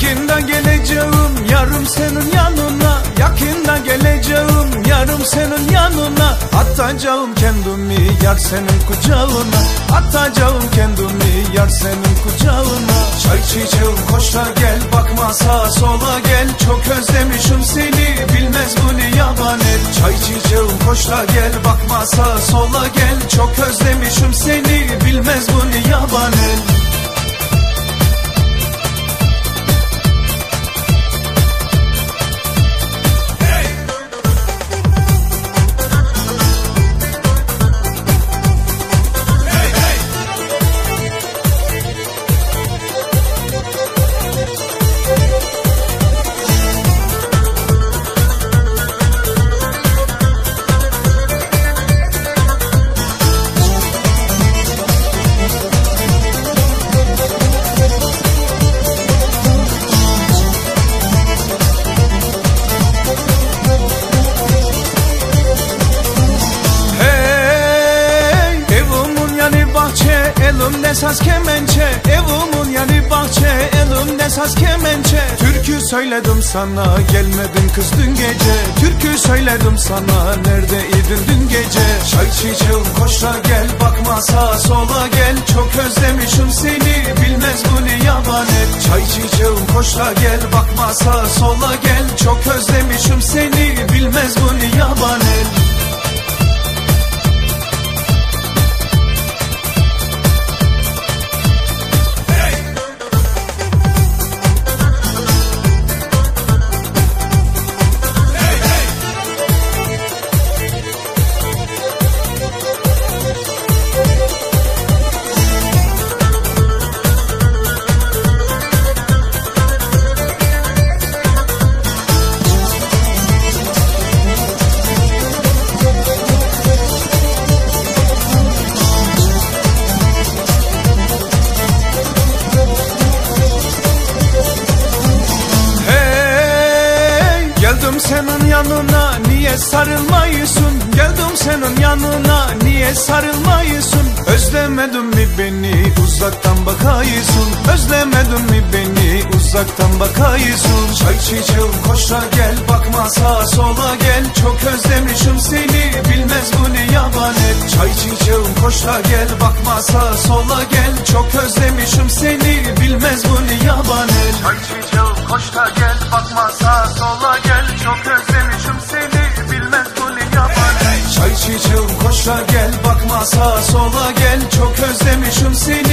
Yakında geleceğim yarım senin yanına, yakında geleceğim yarım senin yanına. Atacağım kendimi yar senin kucağına, atacağım kendimi yar senin kucağına. Çay içeceğim koş da gel, bakma sağa sola gel. Çok özlemişim seni, bilmez bunu yaban el. Çay içeceğim koş da gel, bakma sağa sola gel. Çok özlemişim seni, bilmez bunu yaban el. Elimde saz kemençe, evimin yanı bahçe. Elimde saz kemençe. Türkü söyledim sana, gelmedin kız dün gece. Türkü söyledim sana, neredeydin dün gece. Çay içeceğim koş da gel, bakma sağa sola gel. Çok özlemişim seni, bilmez bunu yaban el. Çay içeceğim koş da gel, bakma sağa sola gel. Çok özlemişim seni, bilmez bunu yaban el. Geldim senin yanına, niye sarılmayısın? Geldim senin yanına, niye sarılmayısın? Özlemedin mi beni, uzaktan bakayısın? Özlemedin mi beni, uzaktan bakayısın? Çay içeceğim koş da gel, bakma sağa sola gel. Çok özlemişim seni, bilmez bunu yaban el. Çay içeceğim koş da gel, bakma sağa sola gel. Çok özlemişim seni, bilmez bunu yaban el. Çay içeceğim koş da gel, bakma sağa sola gel. Çok özlemişim seni, bilmez bunu yaban el. Çay içeceğim koş da gel, bakma sağa sola gel. Çok özlemişim seni.